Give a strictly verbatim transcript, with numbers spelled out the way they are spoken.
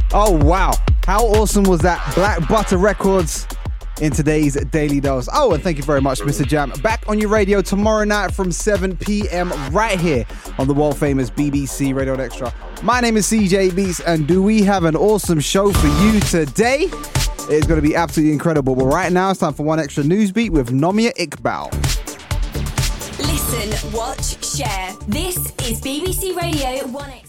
Oh, wow. How awesome was that? Black Butter Records in today's Daily Dose. Oh, and thank you very much, Mister Jam. Back on your radio tomorrow night from seven p.m. right here on the world-famous B B C Radio Extra. My name is C J Beats, and do we have an awesome show for you today? It's going to be absolutely incredible. But right now, it's time for one extra news beat with Nomia Iqbal. Listen, watch, share. This is B B C Radio one X.